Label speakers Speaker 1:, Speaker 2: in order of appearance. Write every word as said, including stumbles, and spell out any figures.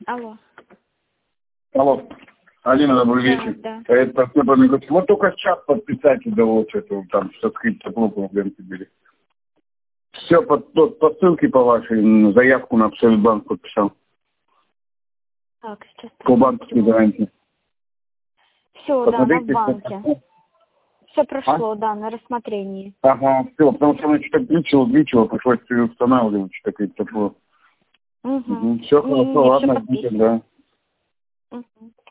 Speaker 1: Алло.
Speaker 2: Алло. Алина, добрый
Speaker 1: Да,
Speaker 2: вечер.
Speaker 1: да.
Speaker 2: Это, вот только сейчас подписать удалось, что там, что скрыть проблему в ленте были. Все, по, по, по ссылке по вашей, заявку на Абсолютбанк подписал.
Speaker 1: Так, сейчас.
Speaker 2: По банковской гарантии.
Speaker 1: Все, да, на
Speaker 2: Посмотрите,
Speaker 1: банке.
Speaker 2: что...
Speaker 1: Все прошло,
Speaker 2: А?
Speaker 1: да, на рассмотрении.
Speaker 2: Ага, все, потому что она что-то глючило, глючило, пришлось все устанавливать, что-то какое-то такое.
Speaker 1: Угу.
Speaker 2: Угу. Все
Speaker 1: Не, не,
Speaker 2: хорошо,
Speaker 1: не,
Speaker 2: ладно,
Speaker 1: все
Speaker 2: ждите,
Speaker 1: подписано.
Speaker 2: да.
Speaker 1: Угу.